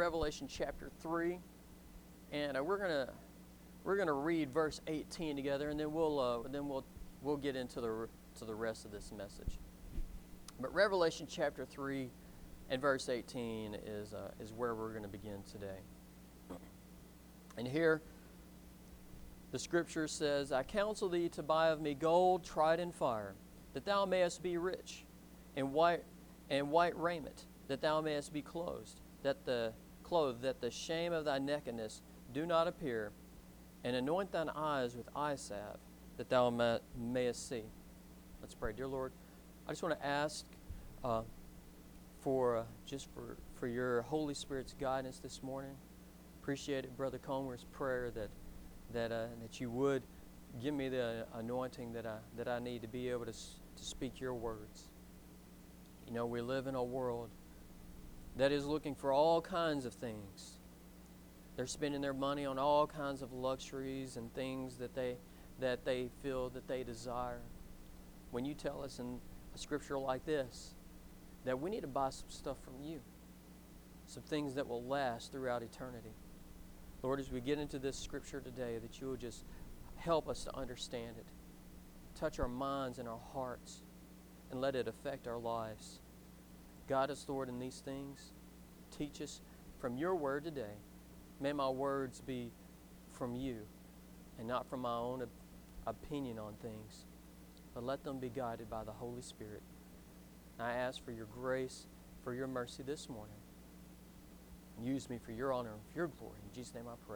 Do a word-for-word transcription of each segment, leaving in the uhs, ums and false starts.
Revelation chapter three, and uh, we're gonna we're gonna read verse eighteen together, and then we'll uh, then we'll we'll get into the to the rest of this message. But Revelation chapter three and verse eighteen is uh, is where we're going to begin today. And here, the Scripture says, "I counsel thee to buy of me gold tried in fire, that thou mayest be rich, and white and white raiment, that thou mayest be clothed, that the clothed, that the shame of thy nakedness do not appear, and anoint thine eyes with eye salve, that thou may, mayest see." Let's pray. Dear Lord, I just want to ask uh, for uh, just for for your Holy Spirit's guidance this morning. Appreciate it, Brother Comer's prayer that that uh, that you would give me the anointing that I that I need to be able to to speak your words. You know, we live in a world that is looking for all kinds of things. They're spending their money on all kinds of luxuries and things that they that they feel that they desire. When you tell us in a scripture like this that we need to buy some stuff from you, some things that will last throughout eternity. Lord, as we get into this scripture today, that you will just help us to understand it. Touch our minds and our hearts, and let it affect our lives. Guide us, Lord, in these things. Teach us from your word today. May my words be from you and not from my own op- opinion on things, but let them be guided by the Holy Spirit. And I ask for your grace, for your mercy this morning. Use me for your honor and for your glory. In Jesus' name I pray.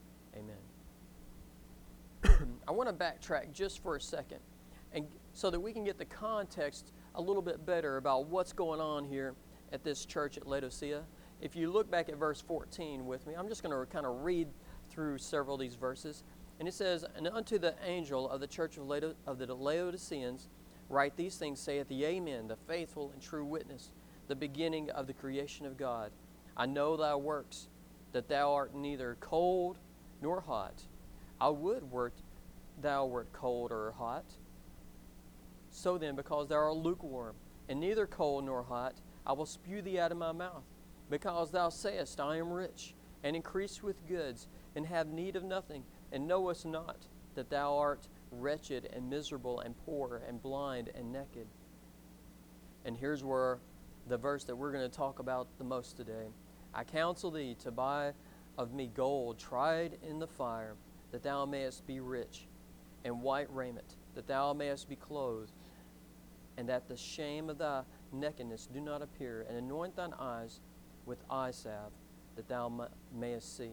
Amen. I want to backtrack just for a second, and so that we can get the context a little bit better about what's going on here at this church at Laodicea. If you look back at verse fourteen with me, I'm just going to kind of read through several of these verses. And it says, "And unto the angel of the church of, Laod- of the Laodiceans write these things, saith the Amen, the faithful and true witness, the beginning of the creation of God. I know thy works, that thou art neither cold nor hot. I would wert thou wert cold or hot. So then, because thou art lukewarm, and neither cold nor hot, I will spew thee out of my mouth. Because thou sayest, I am rich, and increase with goods, and have need of nothing, and knowest not that thou art wretched and miserable and poor and blind and naked." And here's where the verse that we're going to talk about the most today. "I counsel thee to buy of me gold tried in the fire, that thou mayest be rich, and white raiment, that thou mayest be clothed, and that the shame of thy nakedness do not appear, and anoint thine eyes with eye salve, that thou mayest see."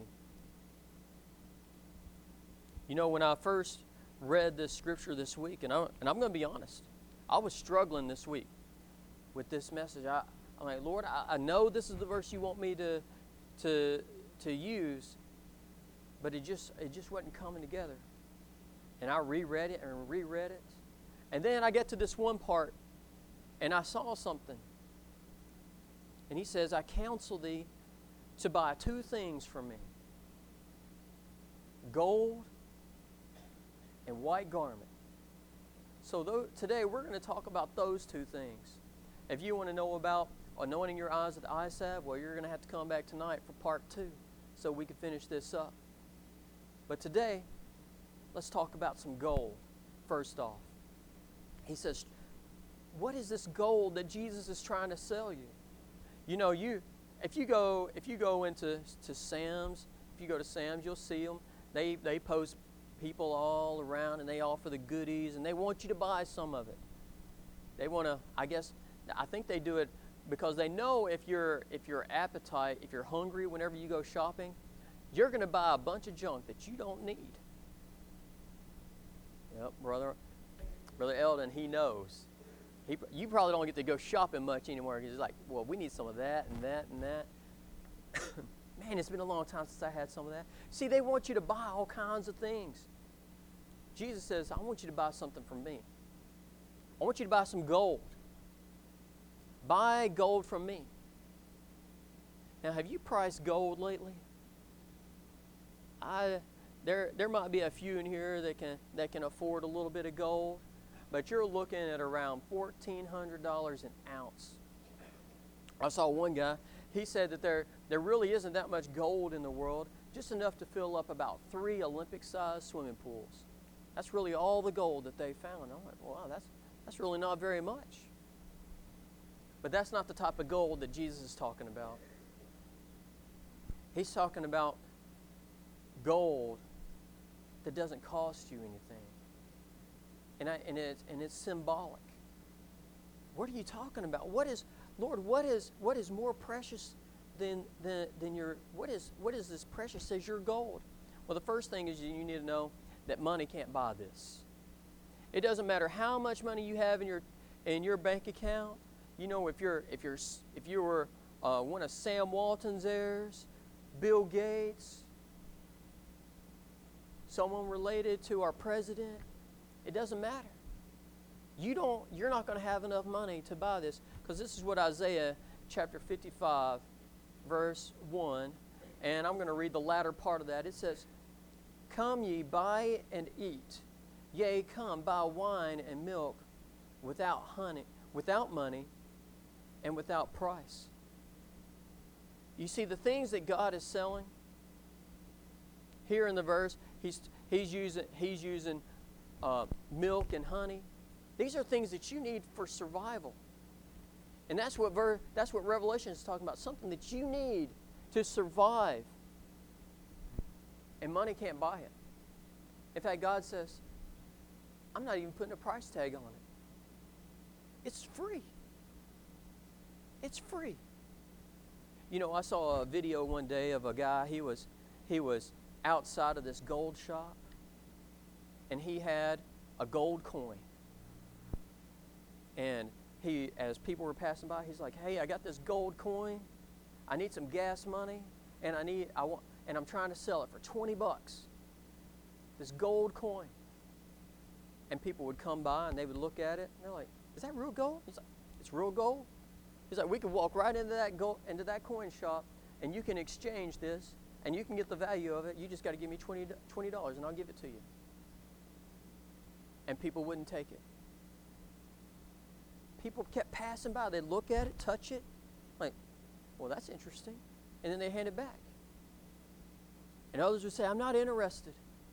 You know, when I first read this scripture this week, and, I, and I'm going to be honest, I was struggling this week with this message. I, I'm like, Lord, I, I know this is the verse you want me to to to use, but it just it just wasn't coming together. And I reread it and reread it, and then I get to this one part, and I saw something. And he says, "I counsel thee to buy two things from me: gold and white garment." So th- today we're going to talk about those two things. If you want to know about anointing your eyes with eye salve, well, you're going to have to come back tonight for part two so we can finish this up. But today, let's talk about some gold first off. He says, what is this gold that Jesus is trying to sell you? You know, you if you go if you go into to Sam's, if you go to Sam's, you'll see them. They they post people all around, and they offer the goodies, and they want you to buy some of it. They want to, I guess, I think they do it because they know if your if your appetite, if you're hungry whenever you go shopping, you're going to buy a bunch of junk that you don't need. Yep, brother, brother Eldon, he knows. He, you probably don't get to go shopping much anymore because he's like, well, we need some of that and that and that. Man, it's been a long time since I had some of that. See, they want you to buy all kinds of things. Jesus says, I want you to buy something from me. I want you to buy some gold. Buy gold from me. Now, have you priced gold lately? I there there might be a few in here that can that can afford a little bit of gold, but you're looking at around fourteen hundred dollars an ounce. I saw one guy. He said that there there really isn't that much gold in the world, just enough to fill up about three Olympic-sized swimming pools. That's really all the gold that they found. I'm like, wow, that's, that's really not very much. But that's not the type of gold that Jesus is talking about. He's talking about gold that doesn't cost you anything. And, I, and, it's, and it's symbolic. What are you talking about? What is, Lord, what is, what is more precious than, than, than your, what is, what is this precious as your gold? Well, the first thing is you need to know that money can't buy this. It doesn't matter how much money you have in your, in your bank account. You know, if you're, if you're, if you were uh, one of Sam Walton's heirs, Bill Gates, someone related to our president, it doesn't matter. You don't, you're not going to have enough money to buy this, because this is what Isaiah chapter fifty-five, verse one, and I'm going to read the latter part of that. It says, "Come ye, buy and eat. Yea, come, buy wine and milk without honey, without money, and without price." You see, the things that God is selling here in the verse, he's he's using he's using uh, milk and honey. These are things that you need for survival, and that's what ver, that's what Revelation is talking about. Something that you need to survive, and money can't buy it. In fact, God says, "I'm not even putting a price tag on it. It's free. It's free." You know, I saw a video one day of a guy. He was he was outside of this gold shop, and he had a gold coin. And he, as people were passing by, he's like, "Hey, I got this gold coin. I need some gas money, and I need I want and I'm trying to sell it for twenty bucks. This gold coin." And people would come by and they would look at it, and they're like, "Is that real gold?" He's like, "It's real gold." He's like, "We can walk right into that gold, into that coin shop, and you can exchange this, and you can get the value of it. You just got to give me twenty dollars, and I'll give it to you." And people wouldn't take it. People kept passing by. They'd look at it, touch it, like, "Well, that's interesting," and then they hand it back. And others would say, "I'm not interested."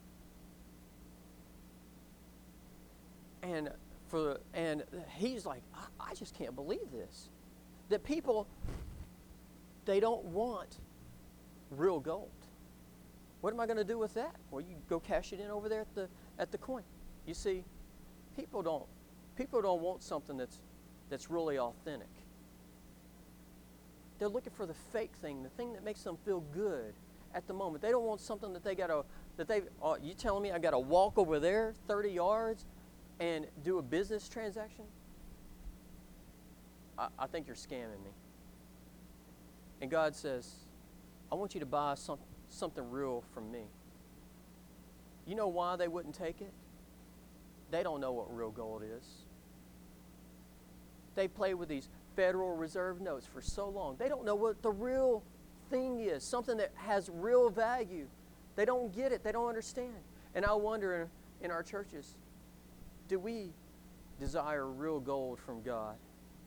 And for and he's like, I, I just can't believe this. That people, they don't want real gold. What am I going to do with that? Well, you go cash it in over there at the at the coin. You see, people don't people don't want something that's that's really authentic. They're looking for the fake thing, the thing that makes them feel good at the moment. They don't want something that they got to that they. Oh, you telling me I got to walk over there thirty yards and do a business transaction? I, I think you're scamming me. And God says, "I want you to buy some, something real from me." You know why they wouldn't take it? They don't know what real gold is. They play with these Federal Reserve notes for so long. They don't know what the real thing is, something that has real value. They don't get it. They don't understand. And I wonder in, in our churches, do we desire real gold from God?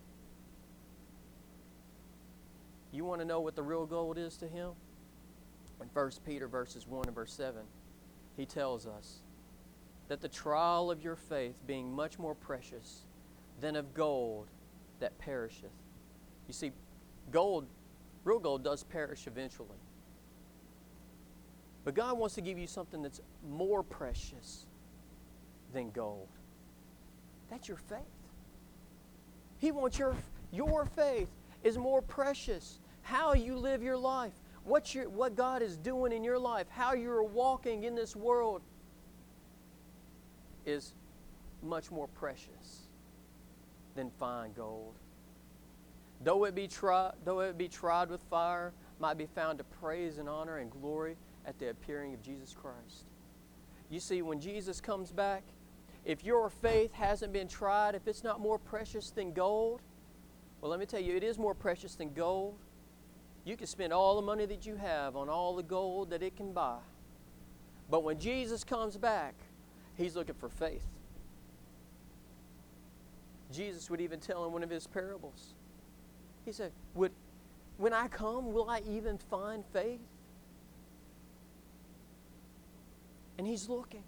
You want to know what the real gold is to Him? In First Peter verses one and verse seven, he tells us that the trial of your faith being much more precious than of gold that perisheth. You see, gold, real gold does perish eventually. But God wants to give you something that's more precious than gold. That's your faith. He wants your, your faith is more precious. How you live your life, what, you, what God is doing in your life, how you're walking in this world is much more precious than fine gold. Though it be tried, though it be tried with fire, might be found to praise and honor and glory at the appearing of Jesus Christ. You see, when Jesus comes back, if your faith hasn't been tried, if it's not more precious than gold, well, let me tell you, it is more precious than gold. You can spend all the money that you have on all the gold that it can buy. But when Jesus comes back, He's looking for faith. Jesus would even tell in one of His parables. He said, would, when I come, will I even find faith? And He's looking.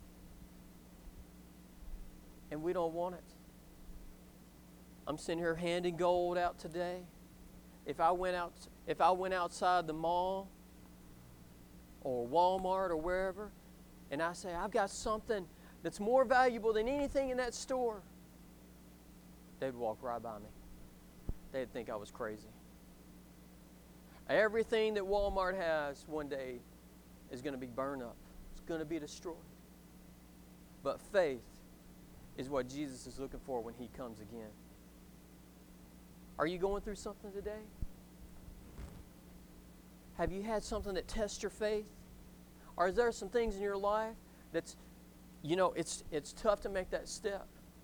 And we don't want it. I'm sitting here handing gold out today. If I went out, if I went outside the mall or Walmart or wherever, and I say, I've got something that's more valuable than anything in that store, they'd walk right by me. They'd think I was crazy. Everything that Walmart has one day is going to be burned up. It's going to be destroyed. But faith is what Jesus is looking for when He comes again. Are you going through something today? Have you had something that tests your faith? Or is there some things in your life that's, you know, it's it's tough to make that step.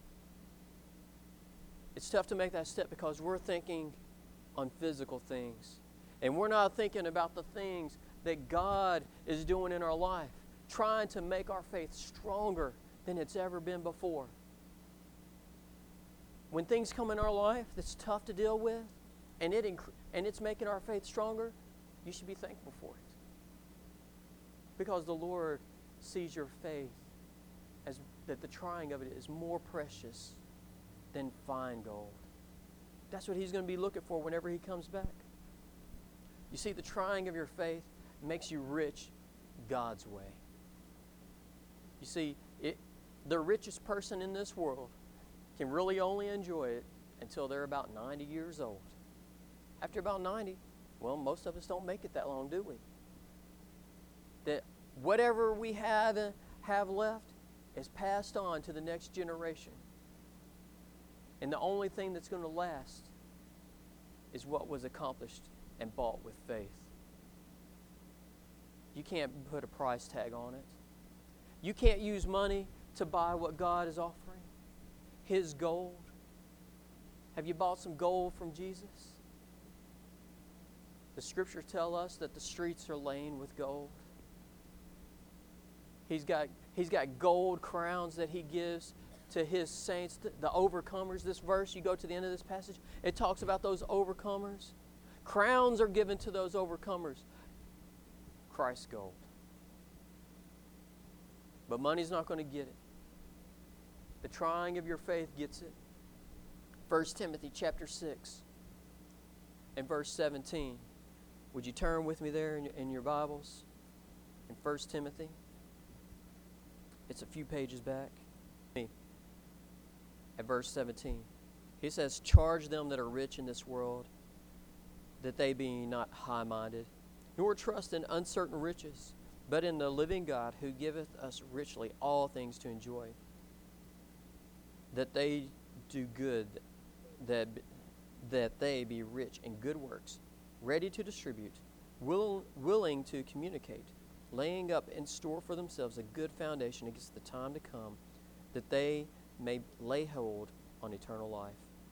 It's tough to make that step because we're thinking on physical things. And we're not thinking about the things that God is doing in our life, trying to make our faith stronger than it's ever been before. When things come in our life that's tough to deal with, and it inc- and it's making our faith stronger, you should be thankful for it. Because the Lord sees your faith as that the trying of it is more precious than fine gold. That's what He's going to be looking for whenever He comes back. You see, the trying of your faith makes you rich God's way. You see, it, the richest person in this world can really only enjoy it until they're about ninety years old. After about ninety, well, most of us don't make it that long, do we? That whatever we have, uh, have left is passed on to the next generation. And the only thing that's going to last is what was accomplished and bought with faith. You can't put a price tag on it. You can't use money to buy what God is offering. His gold. Have you bought some gold from Jesus? The Scriptures tell us that the streets are laden with gold. He's got, he's got gold crowns that He gives to His saints, the overcomers. This verse, you go to the end of this passage, it talks about those overcomers. Crowns are given to those overcomers. Christ's gold. But money's not going to get it. The trying of your faith gets it. First Timothy chapter six and verse seventeen. Would you turn with me there in, in your Bibles? In First Timothy. It's a few pages back. At verse seventeen. He says, charge them that are rich in this world, that they be not high-minded, nor trust in uncertain riches, but in the living God, who giveth us richly all things to enjoy, that they do good, that, that they be rich in good works, ready to distribute, will, willing to communicate, laying up in store for themselves a good foundation against the time to come, that they may lay hold on eternal life.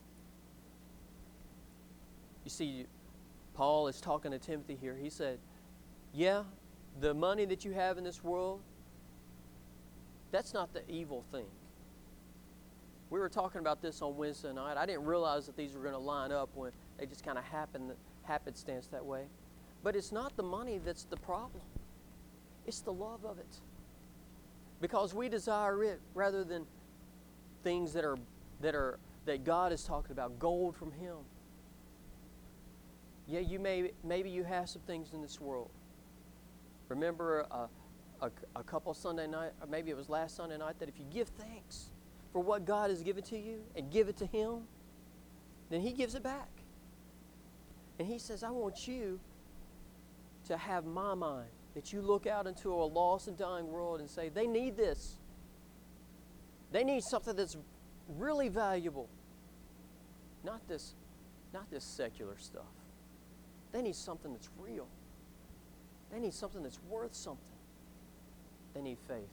You see, Paul is talking to Timothy here. He said, yeah, the money that you have in this world, that's not the evil thing. We were talking about this on Wednesday night. I didn't realize that these were going to line up when they just kind of happened, happenstance that way. But it's not the money that's the problem. It's the love of it. Because we desire it rather than things that are that are that God is talking about, gold from Him. Yeah, you may maybe you have some things in this world. Remember a, a, a couple Sunday night, or maybe it was last Sunday night, that if you give thanks for what God has given to you and give it to Him, then He gives it back. And He says, I want you to have my mind, that you look out into a lost and dying world and say, they need this. They need something that's really valuable. Not this, not this secular stuff. They need something that's real. They need something that's worth something. They need faith.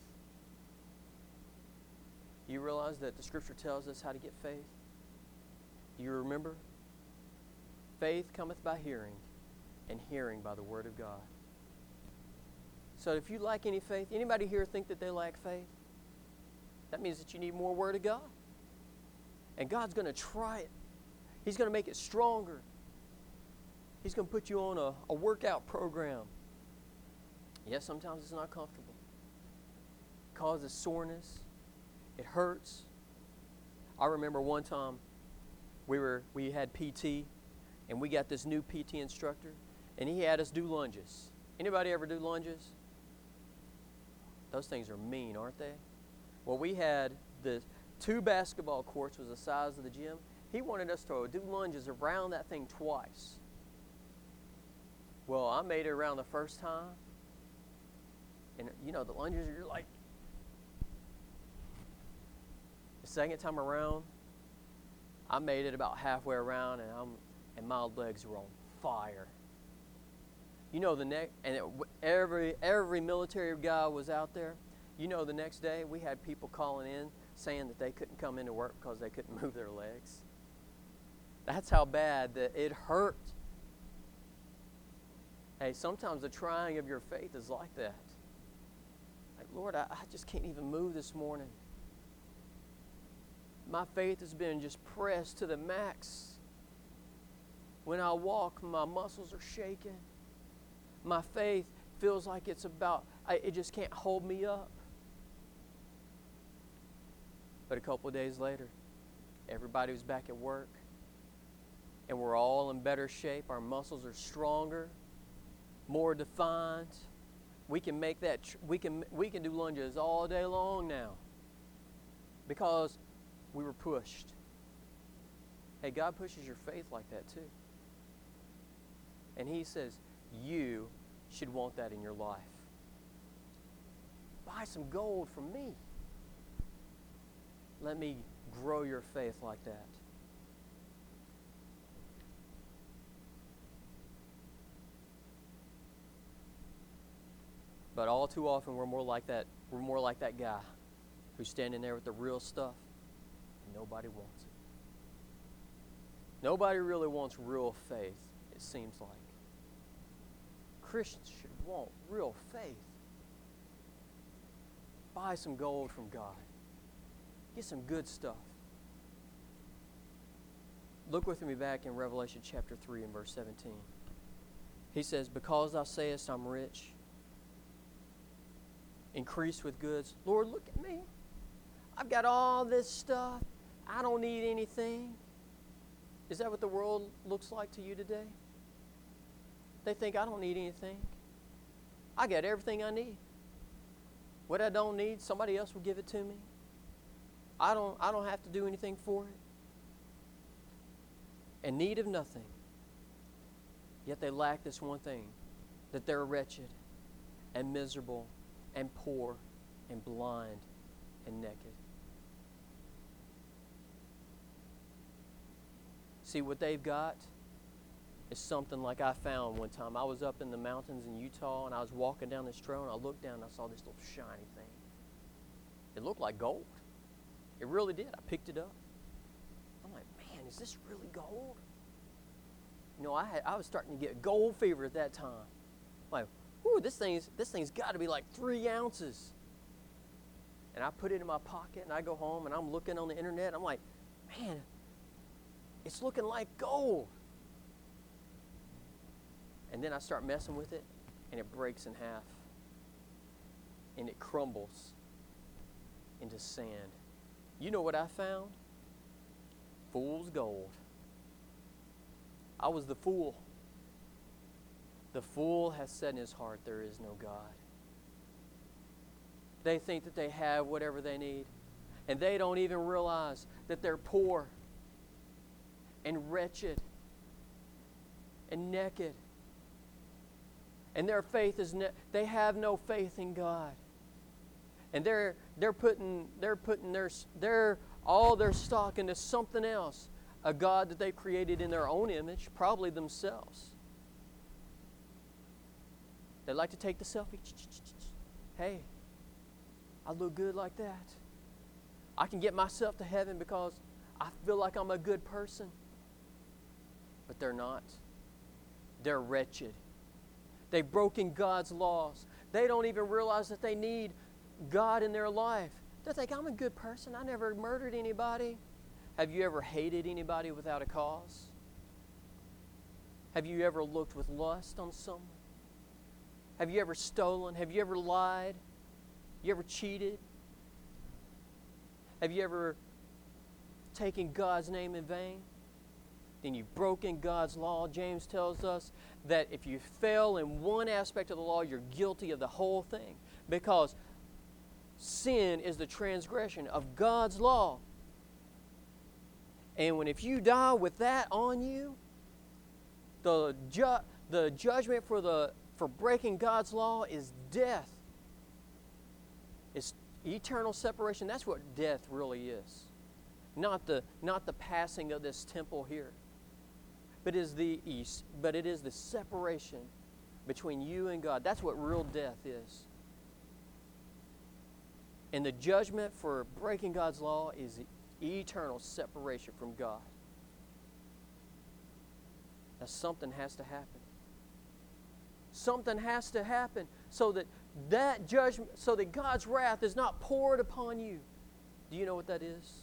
Do you realize that the Scripture tells us how to get faith? Do you remember? Faith cometh by hearing, and hearing by the Word of God. So if you lack any faith, anybody here think that they lack faith? That means that you need more Word of God. And God's going to try it. He's going to make it stronger. He's going to put you on a, a workout program. Yes, sometimes it's not comfortable. It causes soreness. It hurts. I remember one time we were we had P T, and we got this new P T instructor, and he had us do lunges. Anybody ever do lunges? Those things are mean, aren't they? Well, we had the two basketball courts was the size of the gym. He wanted us to do lunges around that thing twice. Well, I made it around the first time. And, you know, the lunges, you're like... The second time around, I made it about halfway around, and I'm and my legs were on fire. You know, the next... And it, every, every military guy was out there. You know, the next day, we had people calling in saying that they couldn't come into work because they couldn't move their legs. That's how bad that it hurt. Hey, sometimes the trying of your faith is like that. Like, Lord, I, I just can't even move this morning. My faith has been just pressed to the max. When I walk, my muscles are shaking. My faith feels like it's about, I, it just can't hold me up. But a couple of days later, everybody was back at work, and we're all in better shape. Our muscles are stronger, more defined. We can make that. Tr- we can we can do lunges all day long now because we were pushed. Hey, God pushes your faith like that too, and He says you should want that in your life. Buy some gold from me. Let me grow your faith like that. But all too often we're more like that. We're more like that guy who's standing there with the real stuff and nobody wants it. Nobody really wants real faith, it seems like. Christians should want real faith. Buy some gold from God. Get some good stuff. Look with me back in Revelation chapter three and verse seventeen. He says, because thou sayest I'm rich, increased with goods. Lord, look at me. I've got all this stuff. I don't need anything. Is that what the world looks like to you today? They think I don't need anything. I got everything I need. What I don't need, somebody else will give it to me. I don't, I don't have to do anything for it. In need of nothing. Yet they lack this one thing, that they're wretched and miserable and poor and blind and naked. See, what they've got is something like I found one time. I was up in the mountains in Utah, and I was walking down this trail, and I looked down, and I saw this little shiny thing. It looked like gold. It really did. I picked it up. I'm like, man, is this really gold? You know, I had, I was starting to get gold fever at that time. I'm like, whoo, this thing's this thing's got to be like three ounces. And I put it in my pocket, and I go home, and I'm looking on the internet. I'm like, man, it's looking like gold. And then I start messing with it, and it breaks in half. And it crumbles into sand. You know what I found? Fool's gold. I was the fool. The fool has said in his heart, there is no God. They think that they have whatever they need, and they don't even realize that they're poor and wretched and naked. And their faith is ne- they have no faith in God. And they're they're putting they're putting their their all their stock into something else, a God that they've created in their own image, probably themselves. They like to take the selfie. Hey, I look good like that. I can get myself to heaven because I feel like I'm a good person. But they're not. They're wretched. They've broken God's laws. They don't even realize that they need God in their life. They think, I'm a good person. I never murdered anybody. Have you ever hated anybody without a cause? Have you ever looked with lust on someone? Have you ever stolen? Have you ever lied? You ever cheated? Have you ever taken God's name in vain? Then you've broken God's law. James tells us that if you fail in one aspect of the law, you're guilty of the whole thing. Because sin is the transgression of God's law. And when if you die with that on you, the ju- the judgment for the for breaking God's law is death. It's eternal separation. That's what death really is. Not the not the passing of this temple here. But is the east, but it is the separation between you and God. That's what real death is. And the judgment for breaking God's law is eternal separation from God. Now something has to happen. Something has to happen so that that judgment, so that God's wrath is not poured upon you. Do you know what that is?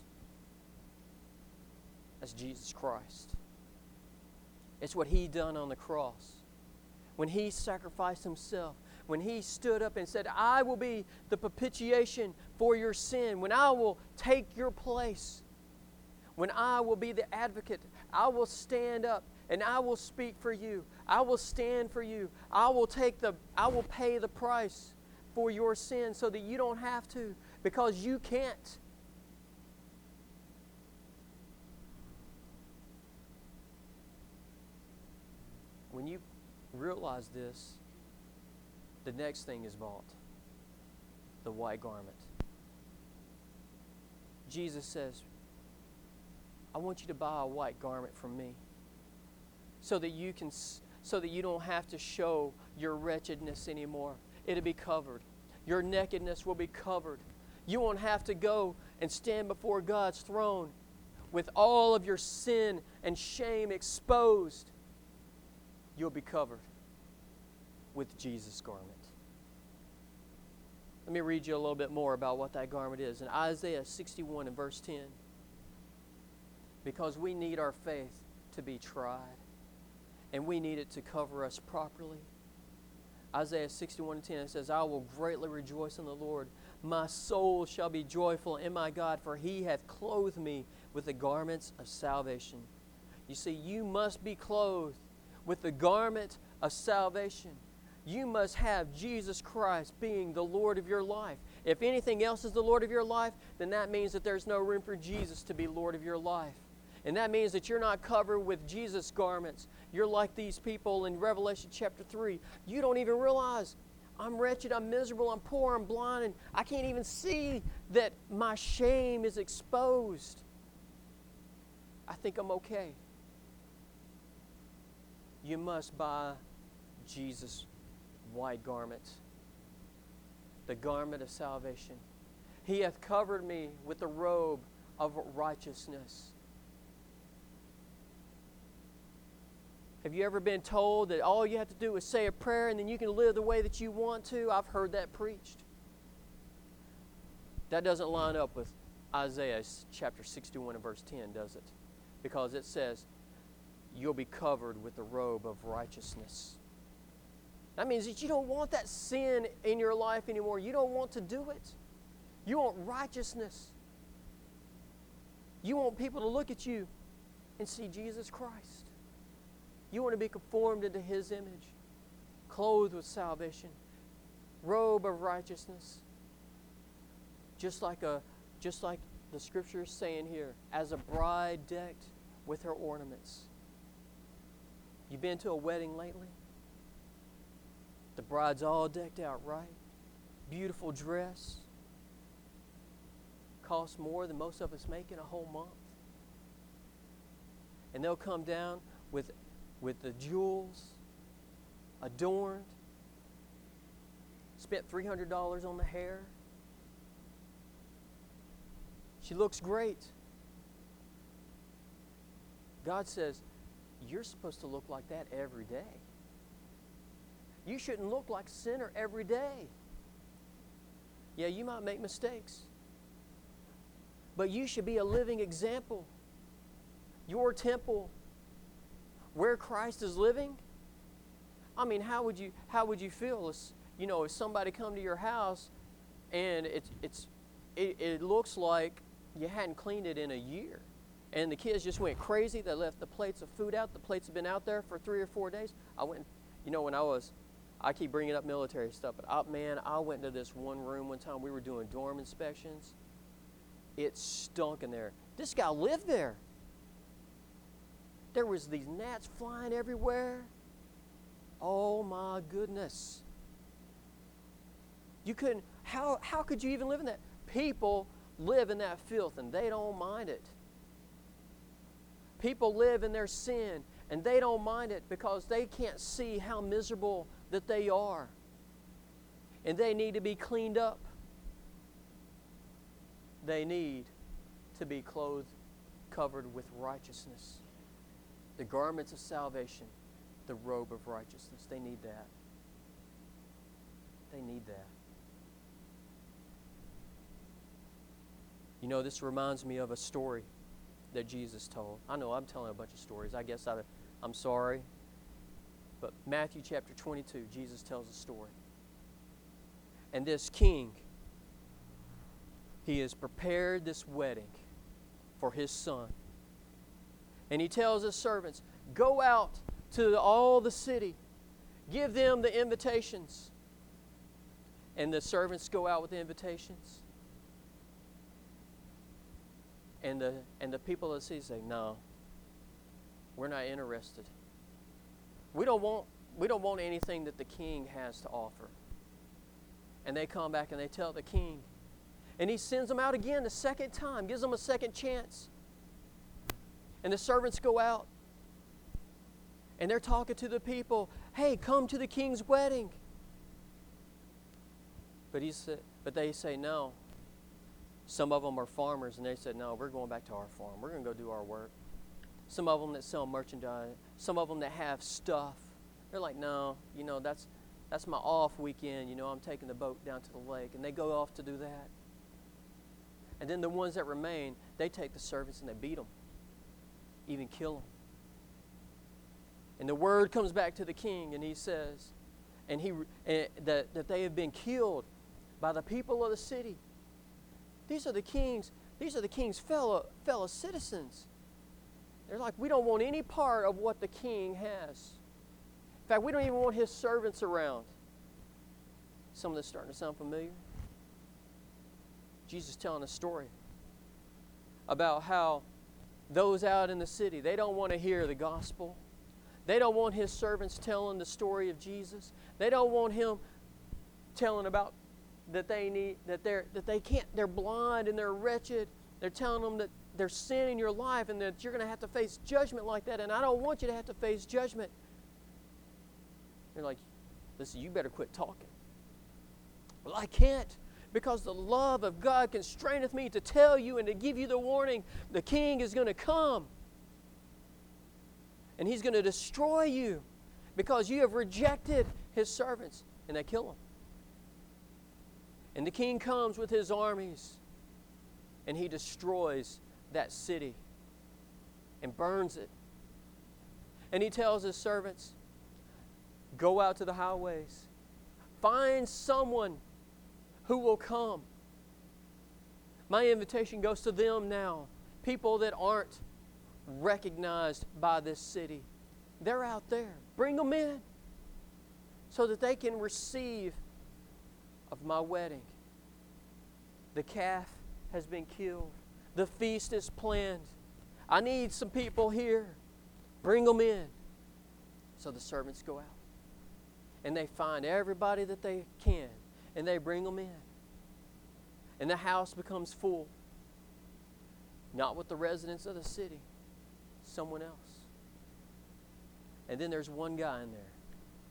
That's Jesus Christ. It's what He done on the cross. When He sacrificed Himself. When He stood up and said, I will be the propitiation for your sin. When I will take your place. When I will be the advocate. I will stand up and I will speak for you. I will stand for you. I will take the, I will pay the price for your sin so that you don't have to, because you can't. When you realize this, the next thing is bought. The white garment. Jesus says, I want you to buy a white garment from me so that you can, so that you don't have to show your wretchedness anymore. It'll be covered. Your nakedness will be covered. You won't have to go and stand before God's throne with all of your sin and shame exposed. You'll be covered with Jesus' garment. Let me read you a little bit more about what that garment is. In Isaiah sixty-one and verse ten, because we need our faith to be tried, and we need it to cover us properly. Isaiah sixty-one and ten, it says, I will greatly rejoice in the Lord. My soul shall be joyful in my God, for He hath clothed me with the garments of salvation. You see, you must be clothed with the garment of salvation. You must have Jesus Christ being the Lord of your life. If anything else is the Lord of your life, then that means that there's no room for Jesus to be Lord of your life. And that means that you're not covered with Jesus' garments. You're like these people in Revelation chapter three. You don't even realize, I'm wretched, I'm miserable, I'm poor, I'm blind, and I can't even see that my shame is exposed. I think I'm okay. You must buy Jesus' white garment, the garment of salvation. He hath covered me with the robe of righteousness. Have you ever been told that all you have to do is say a prayer and then you can live the way that you want to? I've heard that preached. That doesn't line up with Isaiah chapter sixty-one and verse ten, does it? Because it says, you'll be covered with the robe of righteousness. That means that you don't want that sin in your life anymore. You don't want to do it. You want righteousness. You want people to look at you and see Jesus Christ. You want to be conformed into His image, clothed with salvation, robe of righteousness. Just like a, just like the Scripture is saying here, as a bride decked with her ornaments. You been to a wedding lately? The bride's all decked out, right? Beautiful dress. Costs more than most of us make in a whole month. And they'll come down with, with the jewels, adorned, spent three hundred dollars on the hair. She looks great. God says, you're supposed to look like that every day. You shouldn't look like a sinner every day. Yeah, you might make mistakes. But you should be a living example. Your temple, where Christ is living, I mean, how would you how would you feel if, you know, if somebody come to your house and it's it's it, it looks like you hadn't cleaned it in a year, and the kids just went crazy. They left the plates of food out. The plates have been out there for three or four days. I went, you know, when I was, I keep bringing up military stuff, but I, man, I went into this one room one time. We were doing dorm inspections. It stunk in there. This guy lived there. There was these gnats flying everywhere. Oh my goodness. You couldn't, how, how could you even live in that? People live in that filth and they don't mind it. People live in their sin and they don't mind it because they can't see how miserable that they are. And they need to be cleaned up. They need to be clothed, covered with righteousness. The garments of salvation, the robe of righteousness. They need that. They need that. You know, this reminds me of a story that Jesus told. I know I'm telling a bunch of stories. I guess I, I'm sorry. But Matthew chapter twenty-two, Jesus tells a story. And this king, he has prepared this wedding for his son. And he tells his servants, go out to all the city. Give them the invitations. And the servants go out with the invitations. And the, and the people of the city say, no, we're not interested. We don't want, we don't want anything that the king has to offer. And they come back and they tell the king. And he sends them out again the second time, gives them a second chance. And the servants go out. And they're talking to the people, hey, come to the king's wedding. But he said, but they say no. Some of them are farmers, and they said, no, we're going back to our farm. We're going to go do our work. Some of them that sell merchandise, some of them that have stuff, they're like, no, you know, that's that's my off weekend. You know, I'm taking the boat down to the lake, and they go off to do that. And then the ones that remain, they take the servants and they beat them, even kill them. And the word comes back to the king, and he says, and he and that that they have been killed by the people of the city. These are the king's. These are the king's fellow fellow citizens. They're like, we don't want any part of what the king has. In fact, we don't even want his servants around. Some of this starting to sound familiar. Jesus is telling a story about how those out in the city, they don't want to hear the gospel. They don't want his servants telling the story of Jesus. They don't want him telling about that they need that they're that they can't they're blind and they're wretched. They're telling them that there's sin in your life and that you're going to have to face judgment like that, and I don't want you to have to face judgment. They're like, listen, you better quit talking. Well, I can't, because the love of God constraineth me to tell you and to give you the warning. The king is going to come. And he's going to destroy you because you have rejected his servants. And they kill him. And the king comes with his armies. And he destroys that city. And burns it. And he tells his servants, go out to the highways. Find someone who will come. My invitation goes to them now. People that aren't recognized by this city. They're out there. Bring them in so that they can receive of my wedding. The calf has been killed. The feast is planned. I need some people here. Bring them in. So the servants go out. And they find everybody that they can. And they bring them in. And the house becomes full. Not with the residents of the city. Someone else. And then there's one guy in there.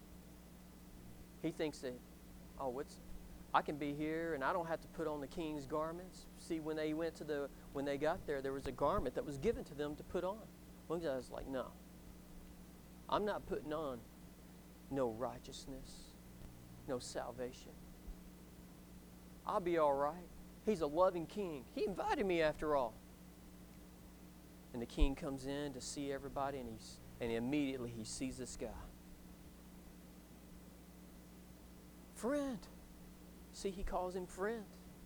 He thinks that, oh, what's, I can be here and I don't have to put on the king's garments. See, when they went to the, when they got there, there was a garment that was given to them to put on. One guy's like, no, I'm not putting on no righteousness, no salvation. I'll be all right. He's a loving king. He invited me after all. And the king comes in to see everybody, and he's And immediately he sees this guy. Friend. See, he calls him friend.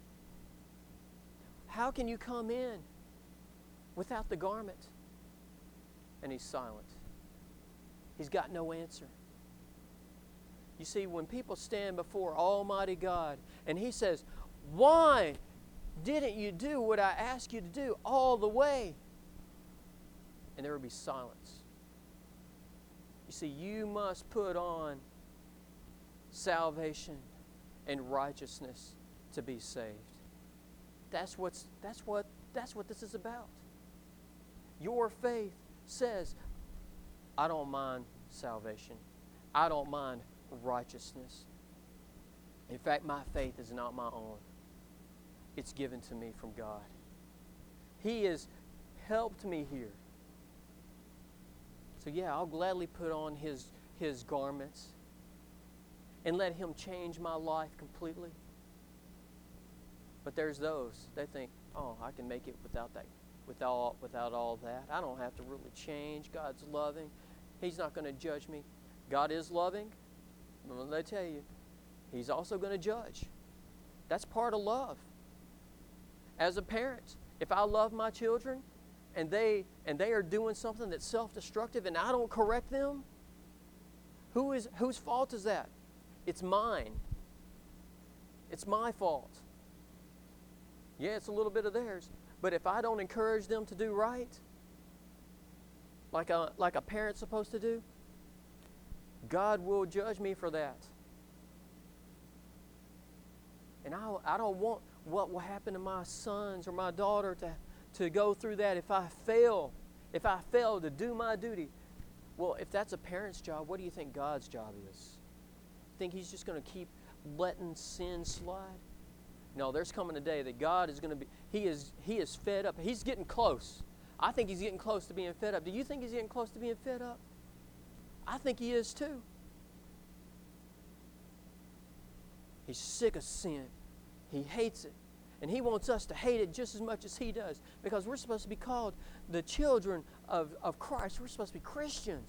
How can you come in without the garment? And he's silent. He's got no answer. You see, when people stand before Almighty God and He says, why didn't you do what I asked you to do all the way? And there will be silence. You see, you must put on salvation and righteousness to be saved. That's what's that's what that's what this is about. Your faith says, I don't mind salvation. I don't mind righteousness. In fact, my faith is not my own. It's given to me from God. He has helped me here. So yeah, I'll gladly put on His, His garments and let Him change my life completely. But there's those, they think, oh, I can make it without that, without, without all that. I don't have to really change. God's loving. He's not going to judge me. God is loving. But let me tell you, He's also going to judge. That's part of love. As a parent, if I love my children and they and they are doing something that's self-destructive and I don't correct them, who is whose fault is that? It's mine. It's my fault. Yeah, it's a little bit of theirs. But if I don't encourage them to do right, like a, like a parent's supposed to do, God will judge me for that. And I, I don't want what will happen to my sons or my daughter to, to go through that if I fail, if I fail to do my duty. Well, if that's a parent's job, what do you think God's job is? Think He's just going to keep letting sin slide? No, there's coming a day that God is going to be, He is He is fed up. He's getting close. I think He's getting close to being fed up. Do you think He's getting close to being fed up? I think He is too. He's sick of sin. He hates it. And He wants us to hate it just as much as He does. Because we're supposed to be called the children of, of Christ. We're supposed to be Christians.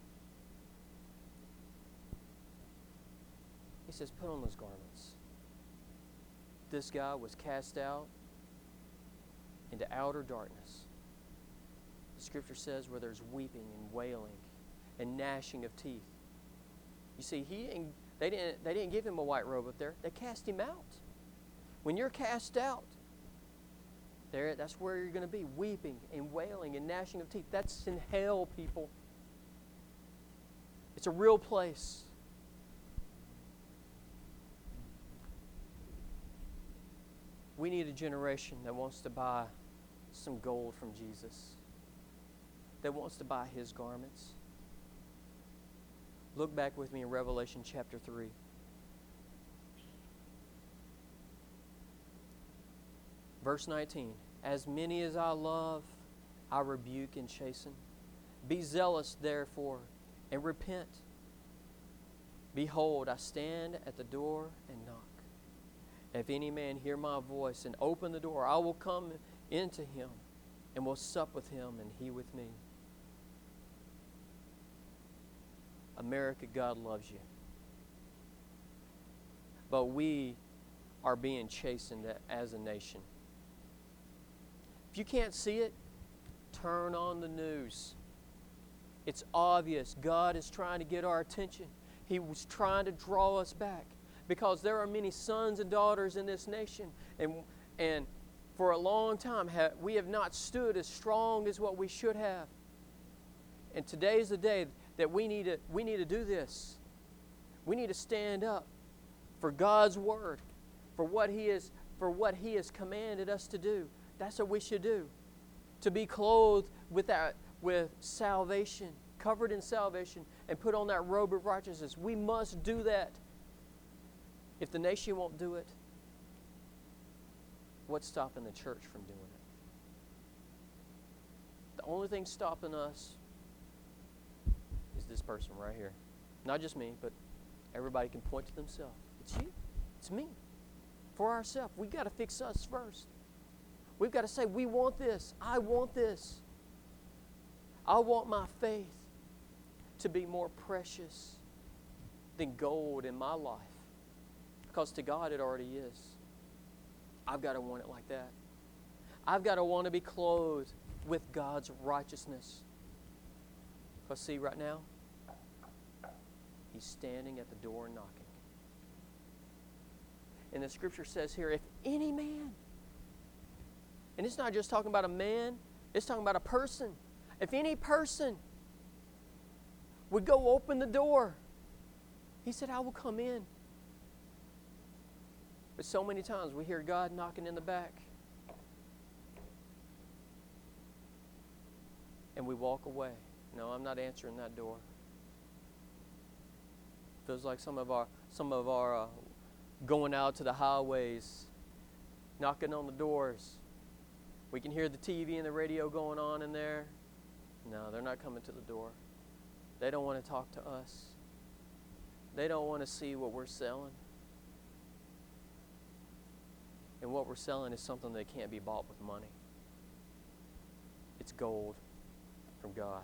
He says, put on those garments. This guy was cast out into outer darkness. The Scripture says where there's weeping and wailing and gnashing of teeth. You see, he didn't, they didn't, they didn't give him a white robe up there. They cast him out. When you're cast out, there, that's where you're going to be, weeping and wailing and gnashing of teeth. That's in hell, people. It's a real place. We need a generation that wants to buy some gold from Jesus, that wants to buy His garments. Look back with me in Revelation chapter three. Verse nineteen. As many as I love, I rebuke and chasten. Be zealous, therefore, and repent. Behold, I stand at the door and knock. If any man hear my voice and open the door, I will come into him and will sup with him and he with me. America, God loves you. But we are being chastened as a nation. If you can't see it, turn on the news. It's obvious God is trying to get our attention. He was trying to draw us back. Because there are many sons and daughters in this nation. And, and for a long time, have, we have not stood as strong as what we should have. And today is the day that we need to, we need to do this. We need to stand up for God's Word, for what He is, for what He has commanded us to do. That's what we should do. To be clothed with, that, with salvation, covered in salvation, and put on that robe of righteousness. We must do that. If the nation won't do it, what's stopping the church from doing it? The only thing stopping us is this person right here. Not just me, but everybody can point to themselves. It's you. It's me. For ourselves. We've got to fix us first. We've got to say, we want this. I want this. I want my faith to be more precious than gold in my life. Because to God it already is. I've got to want it like that. I've got to want to be clothed with God's righteousness. Because see, right now, He's standing at the door knocking. And the Scripture says here, if any man, and it's not just talking about a man, it's talking about a person. If any person would go open the door, He said, I will come in. But so many times we hear God knocking in the back. And we walk away. No, I'm not answering that door. Feels like some of our some of our uh, going out to the highways, knocking on the doors. We can hear the T V and the radio going on in there. No, they're not coming to the door. They don't want to talk to us. They don't want to see what we're selling. And what we're selling is something that can't be bought with money. It's gold from God.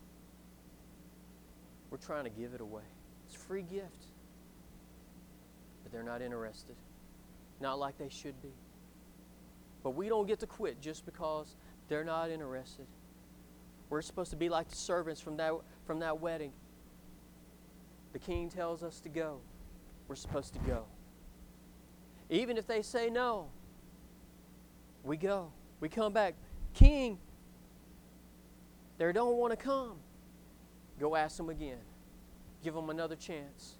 We're trying to give it away. It's a free gift. But they're not interested. Not like they should be. But we don't get to quit just because they're not interested. We're supposed to be like the servants from that, from that wedding. The king tells us to go. We're supposed to go. Even if they say no, we go. We come back. King, they don't want to come. Go ask them again. Give them another chance.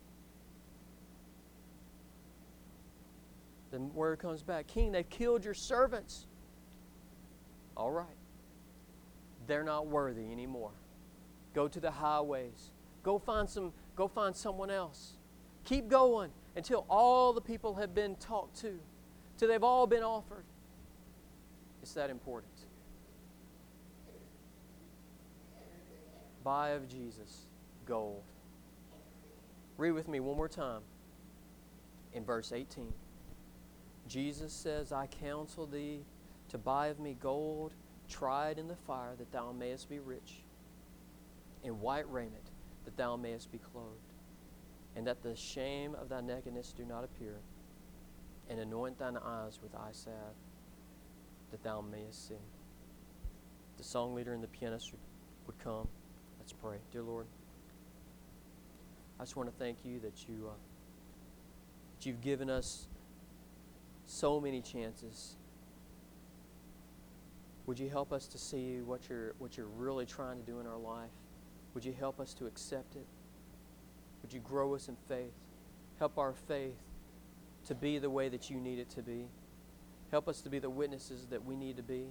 The word comes back. King, they've killed your servants. All right. They're not worthy anymore. Go to the highways. Go find some, go find someone else. Keep going until all the people have been talked to, till they've all been offered. It's that important. Buy of Jesus gold. Read with me one more time in verse eighteen. Jesus says, I counsel thee to buy of me gold tried in the fire, that thou mayest be rich, and white raiment, that thou mayest be clothed, and that the shame of thy nakedness do not appear, and anoint thine eyes with eye salve, that thou mayest see. The song leader and the pianist would, would come. Let's pray. Dear Lord, I just want to thank you that, you, uh, that you've given us so many chances. Would you help us to see what you're, what you're really trying to do in our life? Would you help us to accept it? Would you grow us in faith? Help our faith to be the way that you need it to be. Help us to be the witnesses that we need to be.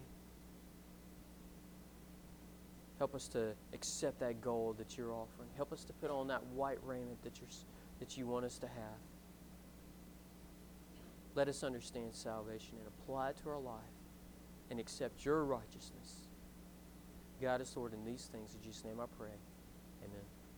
Help us to accept that gold that you're offering. Help us to put on that white raiment that, you're, that you want us to have. Let us understand salvation and apply it to our life and accept your righteousness. Guide us, Lord, in these things. In Jesus' name I pray. Amen.